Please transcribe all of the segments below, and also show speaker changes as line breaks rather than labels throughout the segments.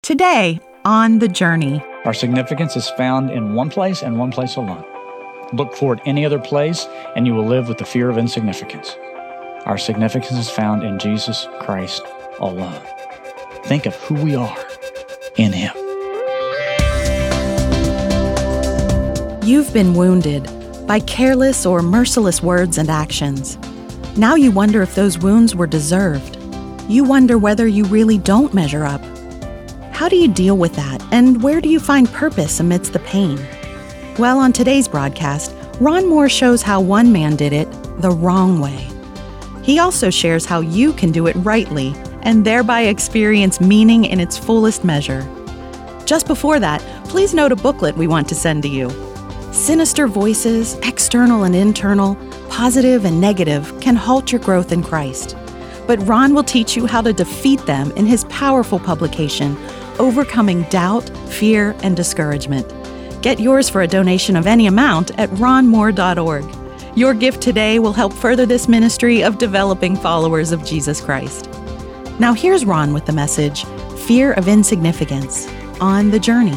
Today, on The Journey.
Our significance is found in one place and one place alone. Look forward any other place, and you will live with the fear of insignificance. Our significance is found in Jesus Christ alone. Think of who we are in Him.
You've been wounded by careless or merciless words and actions. Now you wonder if those wounds were deserved. You wonder whether you really don't measure up. How do you deal with that, and where do you find purpose amidst the pain? Well, on today's broadcast, Ron Moore shows how one man did it the wrong way. He also shares how you can do it rightly and thereby experience meaning in its fullest measure. Just before that, please note a booklet we want to send to you. Sinister voices, external and internal, positive and negative, can halt your growth in Christ. But Ron will teach you how to defeat them in his powerful publication, Overcoming Doubt, Fear, and Discouragement. Get yours for a donation of any amount at ronmoore.org. Your gift today will help further this ministry of developing followers of Jesus Christ. Now here's Ron with the message, Fear of Insignificance, on The Journey.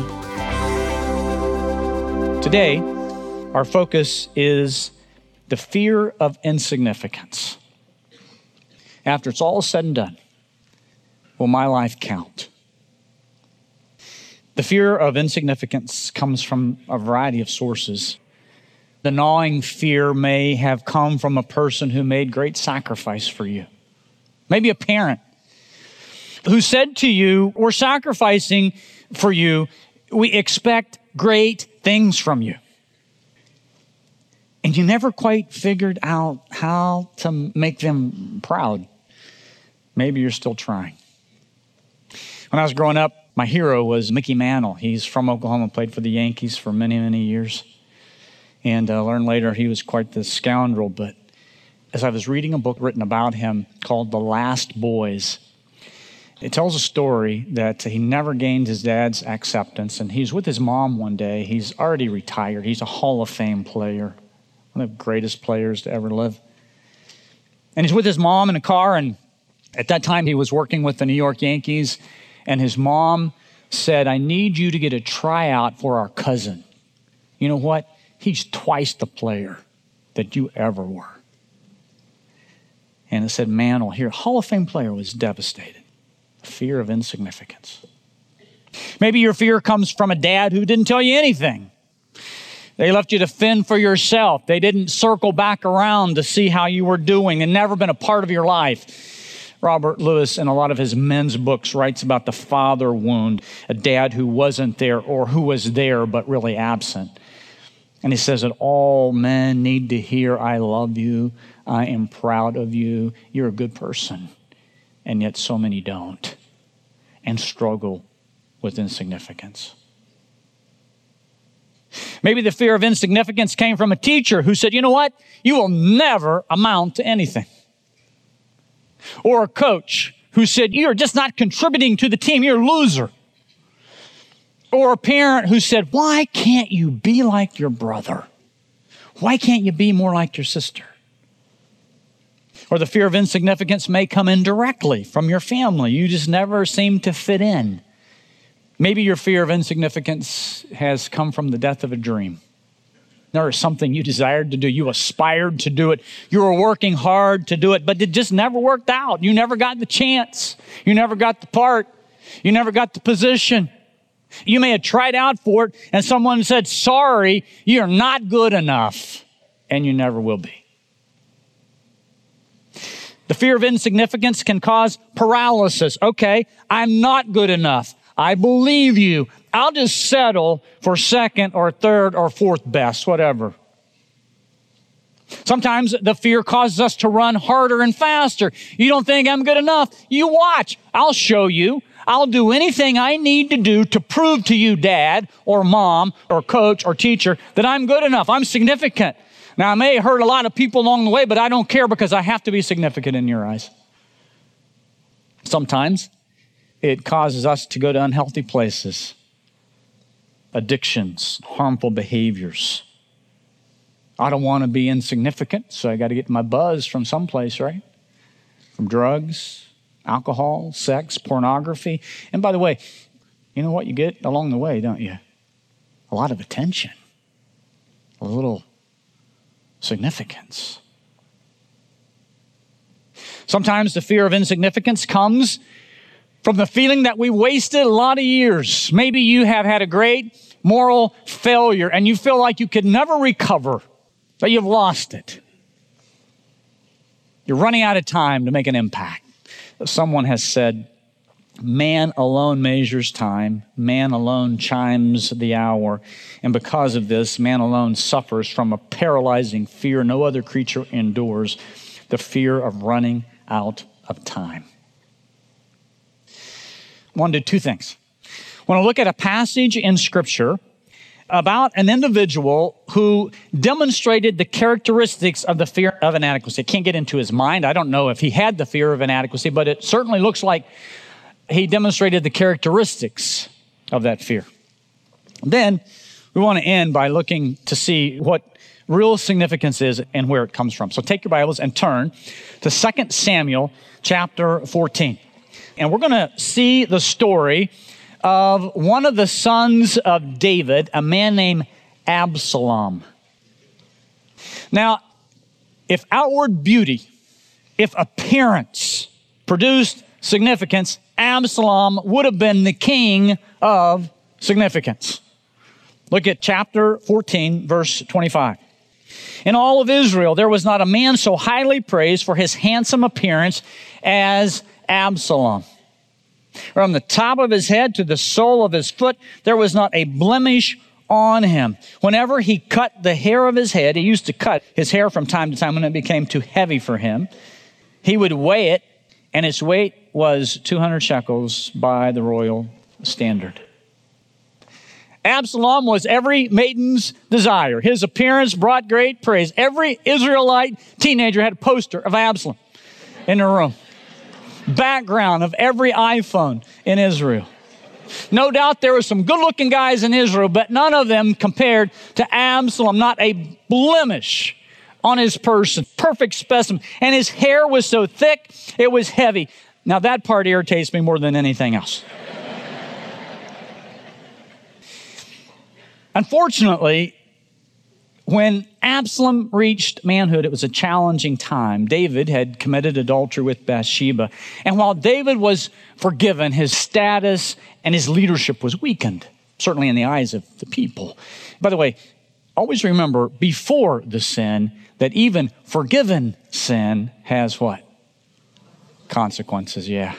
Today, our focus is the fear of insignificance. After it's all said and done, will my life count? The fear of insignificance comes from a variety of sources. The gnawing fear may have come from a person who made great sacrifice for you. Maybe a parent who said to you, "We're sacrificing for you. We expect great things from you." And you never quite figured out how to make them proud. Maybe you're still trying. When I was growing up, my hero was Mickey Mantle. He's from Oklahoma, played for the Yankees for many, many years. And I learned later he was quite the scoundrel. But as I was reading a book written about him called The Last Boys, it tells a story that he never gained his dad's acceptance. And he's with his mom one day. He's already retired. He's a Hall of Fame player, one of the greatest players to ever live. And he's with his mom in a car. And at that time, he was working with the New York Yankees. And his mom said, "I need you to get a tryout for our cousin. You know what? He's twice the player that you ever were." And it said Mantle here, Hall of Fame player, was devastated. Fear of insignificance. Maybe your fear comes from a dad who didn't tell you anything. They left you to fend for yourself. They didn't circle back around to see how you were doing and never been a part of your life. Robert Lewis, in a lot of his men's books, writes about the father wound, a dad who wasn't there or who was there but really absent. And he says that all men need to hear, "I love you, I am proud of you, you're a good person." And yet so many don't and struggle with insignificance. Maybe the fear of insignificance came from a teacher who said, "You know what? You will never amount to anything." Or a coach who said, "You're just not contributing to the team, you're a loser." Or a parent who said, "Why can't you be like your brother? Why can't you be more like your sister?" Or the fear of insignificance may come indirectly from your family. You just never seem to fit in. Maybe your fear of insignificance has come from the death of a dream. There was something you desired to do. You aspired to do it. You were working hard to do it, but it just never worked out. You never got the chance. You never got the part. You never got the position. You may have tried out for it, and someone said, "Sorry, you're not good enough," and you never will be. The fear of insignificance can cause paralysis. Okay, I'm not good enough. I believe you. I'll just settle for second or third or fourth best, whatever. Sometimes the fear causes us to run harder and faster. You don't think I'm good enough? You watch. I'll show you. I'll do anything I need to do to prove to you, Dad or Mom or coach or teacher, that I'm good enough. I'm significant. Now, I may hurt a lot of people along the way, but I don't care because I have to be significant in your eyes. Sometimes it causes us to go to unhealthy places, addictions, harmful behaviors. I don't want to be insignificant, so I got to get my buzz from someplace, right? From drugs, alcohol, sex, pornography. And by the way, you know what you get along the way, don't you? A lot of attention, a little significance. Sometimes the fear of insignificance comes from the feeling that we wasted a lot of years. Maybe you have had a great moral failure and you feel like you could never recover, that you've lost it. You're running out of time to make an impact. Someone has said, man alone measures time, man alone chimes the hour, and because of this, man alone suffers from a paralyzing fear no other creature endures, the fear of running out of time. I want to do two things. I want to look at a passage in Scripture about an individual who demonstrated the characteristics of the fear of inadequacy. I can't get into his mind. I don't know if he had the fear of inadequacy, but it certainly looks like he demonstrated the characteristics of that fear. Then we want to end by looking to see what real significance is and where it comes from. So take your Bibles and turn to 2 Samuel chapter 14. And we're going to see the story of one of the sons of David, a man named Absalom. Now, if outward beauty, if appearance produced significance, Absalom would have been the king of significance. Look at chapter 14, verse 25. In all of Israel, there was not a man so highly praised for his handsome appearance as Absalom. From the top of his head to the sole of his foot, there was not a blemish on him. Whenever he cut the hair of his head, he used to cut his hair from time to time when it became too heavy for him. He would weigh it, and its weight was 200 shekels by the royal standard. Absalom was every maiden's desire. His appearance brought great praise. Every Israelite teenager had a poster of Absalom in their room. Background of every iPhone in Israel. No doubt there were some good-looking guys in Israel, but none of them compared to Absalom. Not a blemish on his person. Perfect specimen. And his hair was so thick, it was heavy. Now that part irritates me more than anything else. Unfortunately, when Absalom reached manhood, it was a challenging time. David had committed adultery with Bathsheba. And while David was forgiven, his status and his leadership was weakened, certainly in the eyes of the people. By the way, always remember before the sin that even forgiven sin has what? Consequences, yeah.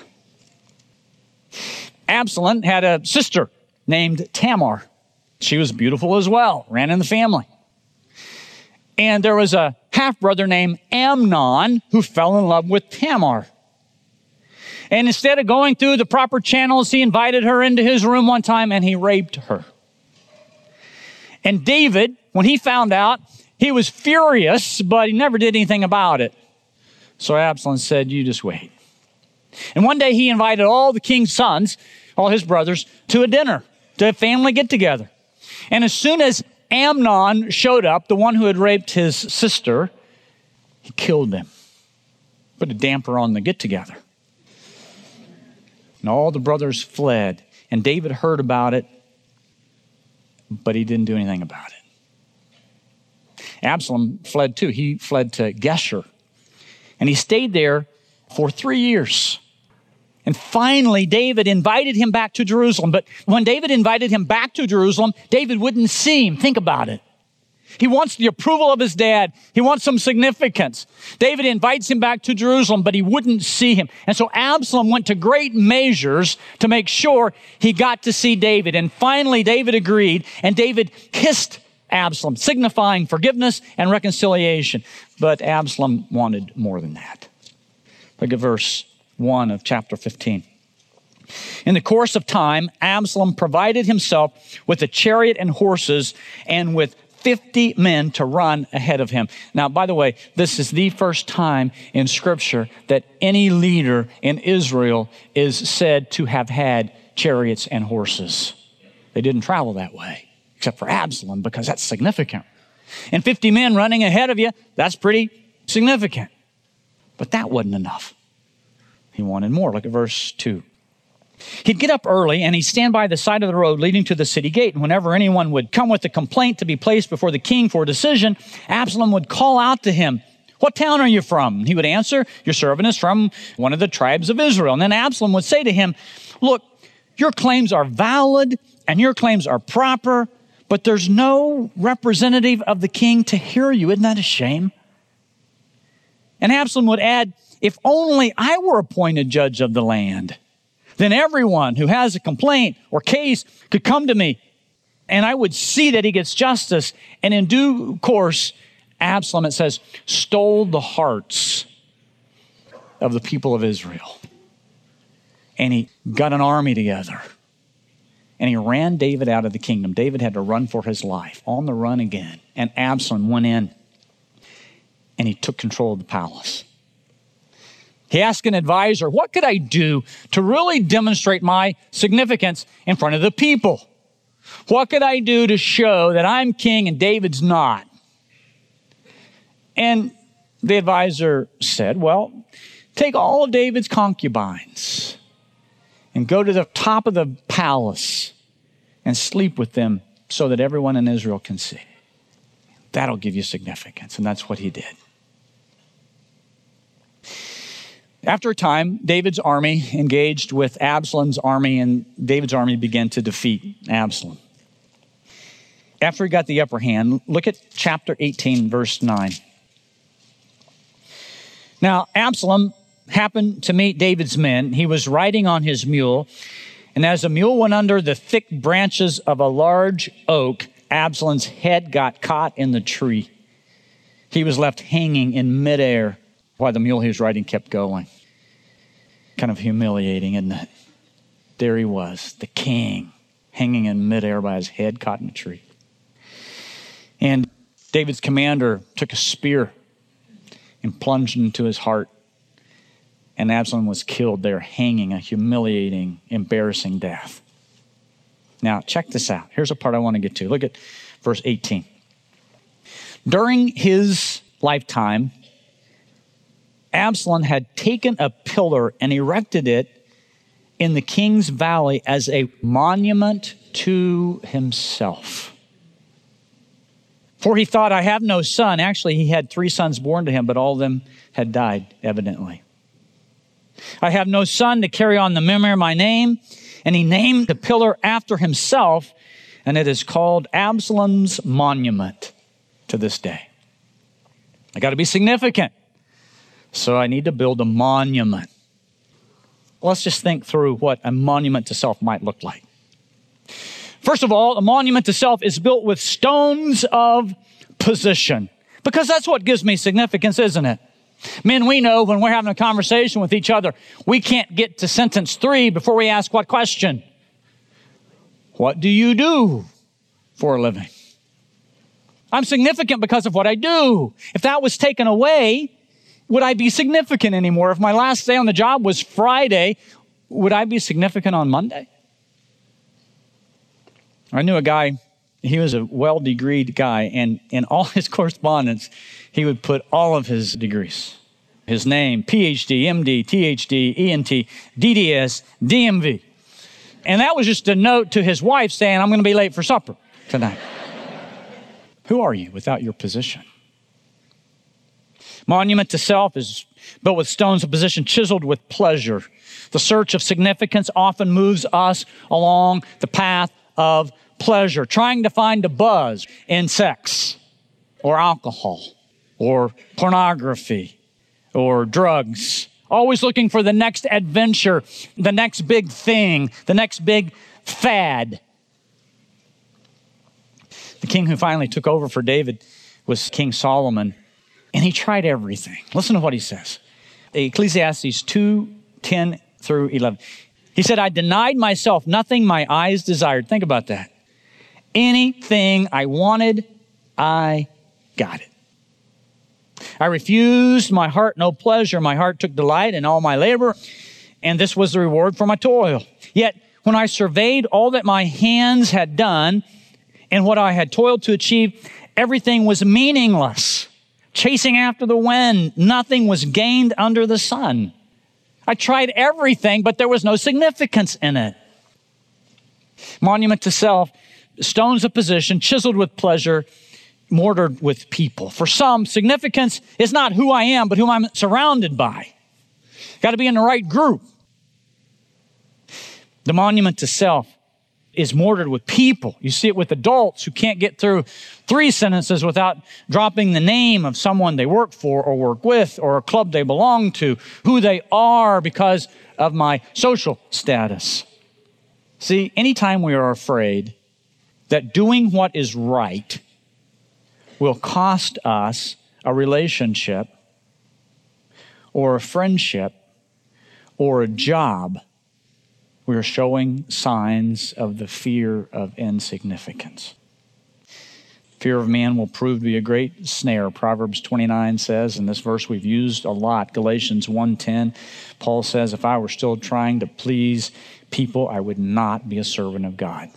Absalom had a sister named Tamar. She was beautiful as well, ran in the family. And there was a half-brother named Amnon who fell in love with Tamar. And instead of going through the proper channels, he invited her into his room one time and he raped her. And David, when he found out, he was furious, but he never did anything about it. So Absalom said, you just wait. And one day he invited all the king's sons, all his brothers, to a dinner, to a family get-together. And as soon as Amnon showed up, the one who had raped his sister, he killed him. Put a damper on the get-together. And all the brothers fled. And David heard about it, but he didn't do anything about it. Absalom fled too. He fled to Geshur. And he stayed there for 3 years. And finally, David invited him back to Jerusalem. But when David invited him back to Jerusalem, David wouldn't see him. Think about it. He wants the approval of his dad. He wants some significance. David invites him back to Jerusalem, but he wouldn't see him. And so Absalom went to great measures to make sure he got to see David. And finally, David agreed, and David kissed Absalom, signifying forgiveness and reconciliation. But Absalom wanted more than that. Look at verse 1 of chapter 15. In the course of time, Absalom provided himself with a chariot and horses and with 50 men to run ahead of him. Now, by the way, this is the first time in Scripture that any leader in Israel is said to have had chariots and horses. They didn't travel that way, except for Absalom, because that's significant. And 50 men running ahead of you, that's pretty significant. But that wasn't enough. He wanted more. Look at verse 2. He'd get up early and he'd stand by the side of the road leading to the city gate. And whenever anyone would come with a complaint to be placed before the king for a decision, Absalom would call out to him, "What town are you from?" He would answer, "Your servant is from one of the tribes of Israel." And then Absalom would say to him, "Look, your claims are valid and your claims are proper, but there's no representative of the king to hear you. Isn't that a shame?" And Absalom would add, "If only I were appointed judge of the land, then everyone who has a complaint or case could come to me, and I would see that he gets justice." And in due course, Absalom, it says, stole the hearts of the people of Israel. And he got an army together. And he ran David out of the kingdom. David had to run for his life, on the run again. And Absalom went in and he took control of the palace. He asked an advisor, "What could I do to really demonstrate my significance in front of the people? What could I do to show that I'm king and David's not?" And the advisor said, "Well, take all of David's concubines and go to the top of the palace and sleep with them so that everyone in Israel can see. That'll give you significance." And that's what he did. After a time, David's army engaged with Absalom's army, and David's army began to defeat Absalom. After he got the upper hand, look at chapter 18, verse 9. Now, Absalom happened to meet David's men. He was riding on his mule, and as the mule went under the thick branches of a large oak, Absalom's head got caught in the tree. He was left hanging in midair while the mule he was riding kept going. Kind of humiliating, isn't it? There he was, the king, hanging in midair by his head caught in a tree. And David's commander took a spear and plunged into his heart. And Absalom was killed there, hanging, a humiliating, embarrassing death. Now, check this out. Here's a part I want to get to. Look at verse 18. During his lifetime, Absalom had taken a pillar and erected it in the king's valley as a monument to himself. For he thought, "I have no son." Actually, he had 3 sons born to him, but all of them had died, evidently. "I have no son to carry on the memory of my name." And he named the pillar after himself, and it is called Absalom's monument to this day. I got to be significant, so I need to build a monument. Let's just think through what a monument to self might look like. First of all, a monument to self is built with stones of position, because that's what gives me significance, isn't it? Men, we know when we're having a conversation with each other, we can't get to sentence 3 before we ask what question? What do you do for a living? I'm significant because of what I do. If that was taken away, would I be significant anymore? If my last day on the job was Friday, would I be significant on Monday? I knew a guy, he was a well-degreed guy, and in all his correspondence, he would put all of his degrees. His name, PhD, MD, THD, ENT, DDS, DMV. And that was just a note to his wife saying, "I'm going to be late for supper tonight." Who are you without your position? Monument to self is built with stones of position, chiseled with pleasure. The search of significance often moves us along the path of pleasure, trying to find a buzz in sex or alcohol or pornography or drugs, always looking for the next adventure, the next big thing, the next big fad. The king who finally took over for David was King Solomon, and he tried everything. Listen to what he says. Ecclesiastes 2:10 through 11. He said, "I denied myself nothing my eyes desired." Think about that. Anything I wanted, I got it. "I refused my heart no pleasure. My heart took delight in all my labor, and this was the reward for my toil. Yet when I surveyed all that my hands had done and what I had toiled to achieve, everything was meaningless. Chasing after the wind, nothing was gained under the sun. I tried everything, but there was no significance in it. Monument to self, stones of position, chiseled with pleasure, mortared with people. For some, significance is not who I am, but who I'm surrounded by. Got to be in the right group. The monument to self is mortared with people. You see it with adults who can't get through 3 sentences without dropping the name of someone they work for or work with or a club they belong to, who they are because of my social status. See, anytime we are afraid that doing what is right will cost us a relationship or a friendship or a job, we are showing signs of the fear of insignificance. Fear of man will prove to be a great snare. Proverbs 29 says, and this verse we've used a lot, Galatians 1:10, Paul says, if I were still trying to please people, I would not be a servant of God.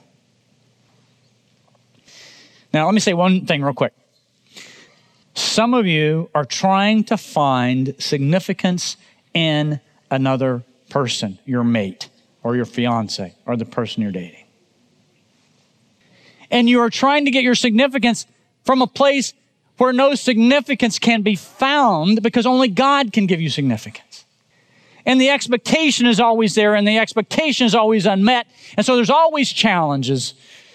Now, let me say one thing real quick. Some of you are trying to find significance in another person, your mate, or your fiance, or the person you're dating. And you are trying to get your significance from a place where no significance can be found because only God can give you significance. And the expectation is always there, and the expectation is always unmet. And so there's always challenges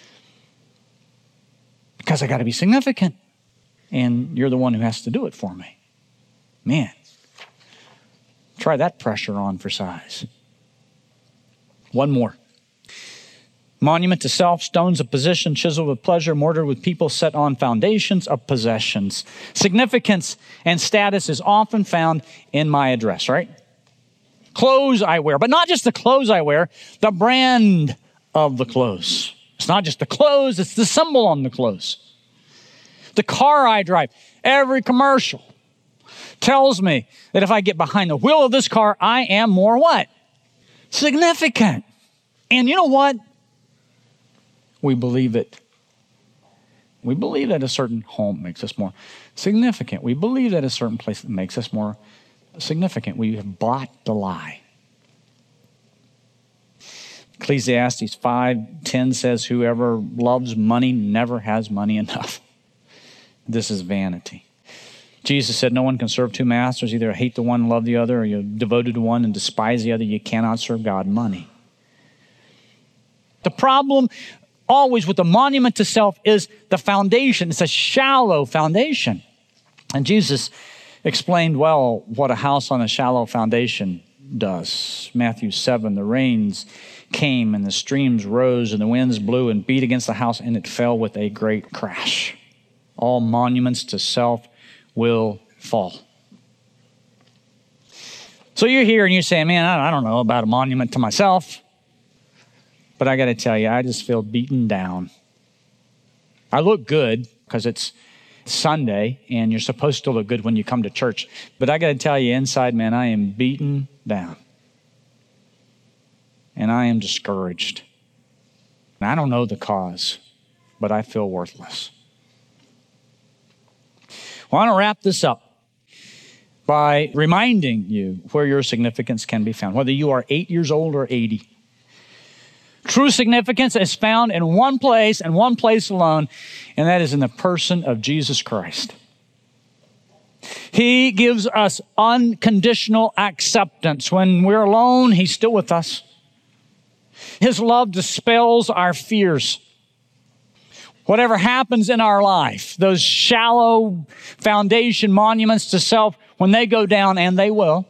because I got to be significant. And you're the one who has to do it for me. Man, try that pressure on for size. One more. Monument to self, stones of position, chiseled with pleasure, mortared with people, set on foundations of possessions. Significance and status is often found in my address, right? Clothes I wear, but not just the clothes I wear, the brand of the clothes. It's not just the clothes, it's the symbol on the clothes. The car I drive, every commercial tells me that if I get behind the wheel of this car, I am more what? Significant. And you know what? We believe it. We believe that a certain home makes us more significant. We believe that a certain place makes us more significant. We have bought the lie. Ecclesiastes 5:10 says, whoever loves money never has money enough. This is vanity. Jesus said, no one can serve 2 masters. Either hate the one and love the other, or you're devoted to one and despise the other. You cannot serve God and money. The problem always with the monument to self is the foundation. It's a shallow foundation. And Jesus explained well what a house on a shallow foundation does. Matthew 7, the rains came and the streams rose and the winds blew and beat against the house and it fell with a great crash. All monuments to self will fall. So you're here and you're saying, man, I don't know about a monument to myself. But I got to tell you, I just feel beaten down. I look good because it's Sunday and you're supposed to look good when you come to church. But I got to tell you, inside, man, I am beaten down. And I am discouraged. And I don't know the cause, but I feel worthless. Well, I want to wrap this up by reminding you where your significance can be found, whether you are 8 years old or 80. True significance is found in one place and one place alone, and that is in the person of Jesus Christ. He gives us unconditional acceptance. When we're alone, He's still with us. His love dispels our fears. Whatever happens in our life, those shallow foundation monuments to self, when they go down, and they will,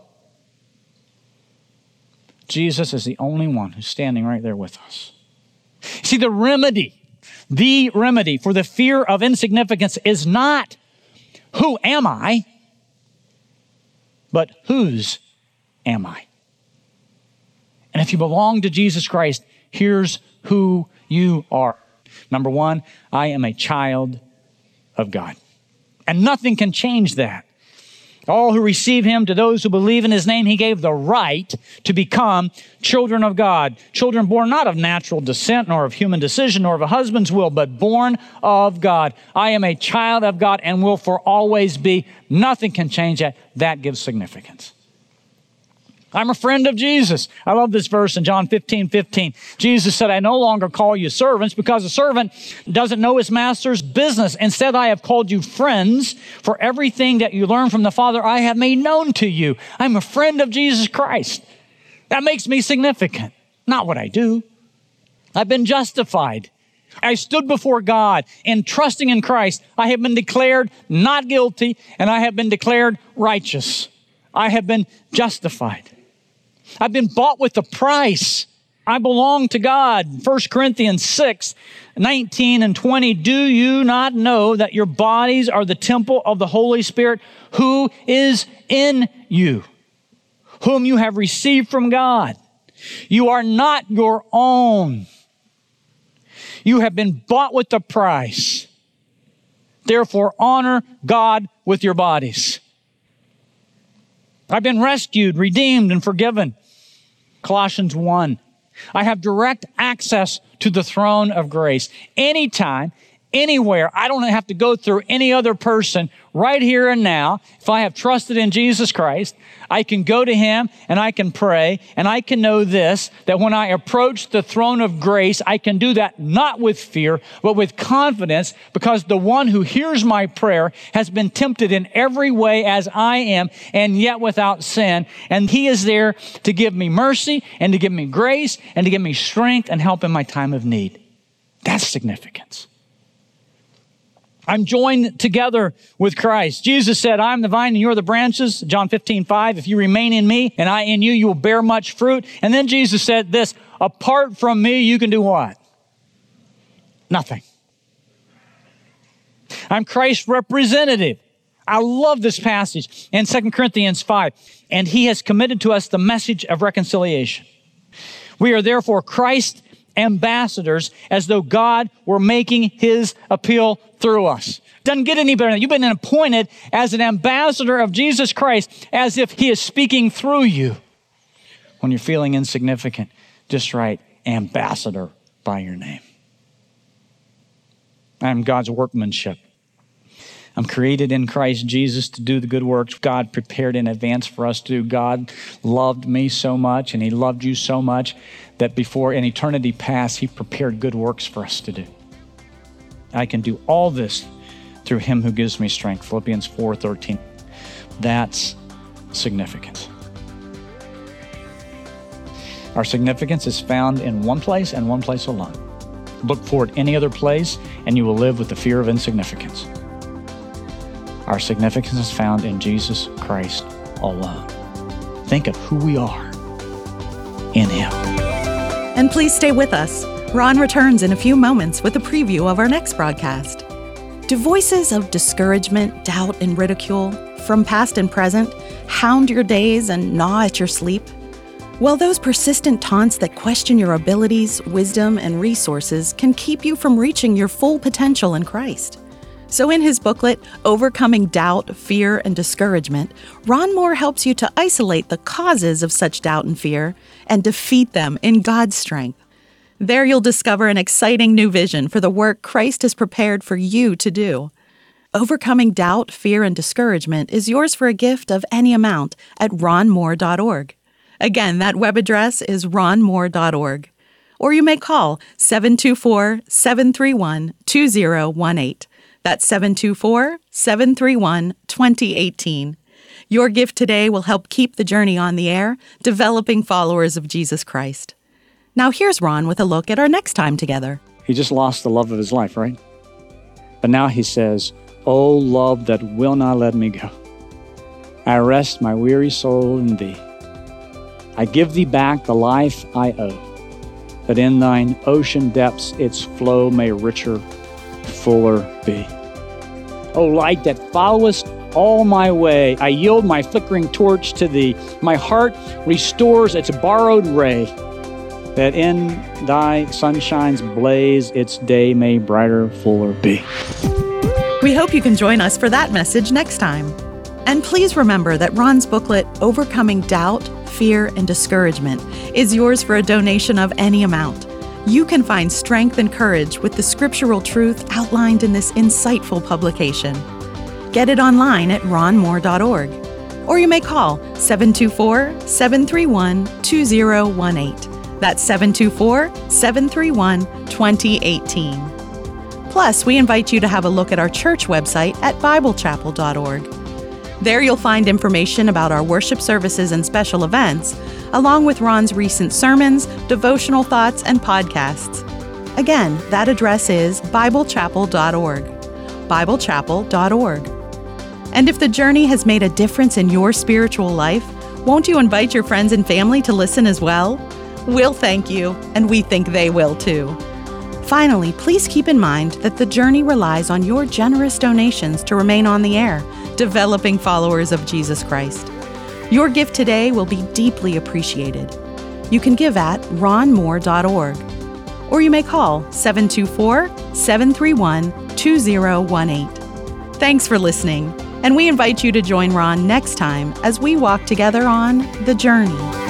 Jesus is the only one who's standing right there with us. See, the remedy for the fear of insignificance is not who am I, but whose am I? And if you belong to Jesus Christ, here's who you are. Number one, I am a child of God. And nothing can change that. All who receive Him, to those who believe in His name, He gave the right to become children of God. Children born not of natural descent, nor of human decision, nor of a husband's will, but born of God. I am a child of God and will for always be. Nothing can change that. That gives significance. I'm a friend of Jesus. I love this verse in John 15:15. Jesus said, I no longer call you servants because a servant doesn't know his master's business. Instead, I have called you friends, for everything that you learn from the Father I have made known to you. I'm a friend of Jesus Christ. That makes me significant. Not what I do. I've been justified. I stood before God and trusting in Christ. I have been declared not guilty and I have been declared righteous. I have been justified. I've been bought with a price. I belong to God. 1 Corinthians 6:19 and 20. Do you not know that your bodies are the temple of the Holy Spirit who is in you, whom you have received from God? You are not your own. You have been bought with a price. Therefore, honor God with your bodies. I've been rescued, redeemed, and forgiven. Colossians 1. I have direct access to the throne of grace. Anytime, anywhere. I don't have to go through any other person. Right here and now, if I have trusted in Jesus Christ, I can go to him and I can pray, and I can know this, that when I approach the throne of grace, I can do that not with fear, but with confidence, because the one who hears my prayer has been tempted in every way as I am, and yet without sin. And he is there to give me mercy and to give me grace and to give me strength and help in my time of need. That's significance. I'm joined together with Christ. Jesus said, I'm the vine and you're the branches. John 15:5. If you remain in me and I in you, you will bear much fruit. And then Jesus said this, apart from me, you can do what? Nothing. I'm Christ's representative. I love this passage in 2 Corinthians 5. And he has committed to us the message of reconciliation. We are therefore Christ's ambassadors, as though God were making his appeal through us. Doesn't get any better than that. You've been appointed as an ambassador of Jesus Christ, as if he is speaking through you. When you're feeling insignificant, just write ambassador by your name. I'm God's workmanship. I'm created in Christ Jesus to do the good works God prepared in advance for us to do. God loved me so much, and he loved you so much, that before an eternity past, he prepared good works for us to do. I can do all this through him who gives me strength. Philippians 4:13. That's significance. Our significance is found in one place and one place alone. Look forward any other place, and you will live with the fear of insignificance. Our significance is found in Jesus Christ alone. Think of who we are in him.
And please stay with us. Ron returns in a few moments with a preview of our next broadcast. Do voices of discouragement, doubt, and ridicule from past and present hound your days and gnaw at your sleep? Well, those persistent taunts that question your abilities, wisdom, and resources can keep you from reaching your full potential in Christ. So in his booklet, Overcoming Doubt, Fear, and Discouragement, Ron Moore helps you to isolate the causes of such doubt and fear and defeat them in God's strength. There you'll discover an exciting new vision for the work Christ has prepared for you to do. Overcoming Doubt, Fear, and Discouragement is yours for a gift of any amount at ronmoore.org. Again, that web address is ronmoore.org. Or you may call 724-731-2018. That's 724-731-2018. Your gift today will help keep the journey on the air, developing followers of Jesus Christ. Now here's Ron with a look at our next time together.
He just lost the love of his life, right? But now he says, "O love that will not let me go, I rest my weary soul in thee. I give thee back the life I owe, that in thine ocean depths its flow may richer, fuller be. O light that followest all my way, I yield my flickering torch to thee. My heart restores its borrowed ray, that in thy sunshine's blaze its day may brighter, fuller be."
We hope you can join us for that message next time. And please remember that Ron's booklet, Overcoming Doubt, Fear, and Discouragement, is yours for a donation of any amount. You can find strength and courage with the scriptural truth outlined in this insightful publication. Get it online at ronmoore.org. Or you may call 724-731-2018. That's 724-731-2018. Plus, we invite you to have a look at our church website at biblechapel.org. There you'll find information about our worship services and special events, along with Ron's recent sermons, devotional thoughts, and podcasts. Again, that address is biblechapel.org. biblechapel.org. And if the journey has made a difference in your spiritual life, won't you invite your friends and family to listen as well? We'll thank you, and we think they will too. Finally, please keep in mind that the journey relies on your generous donations to remain on the air, developing followers of Jesus Christ. Your gift today will be deeply appreciated. You can give at ronmoore.org, or you may call 724-731-2018. Thanks for listening, and we invite you to join Ron next time as we walk together on The Journey.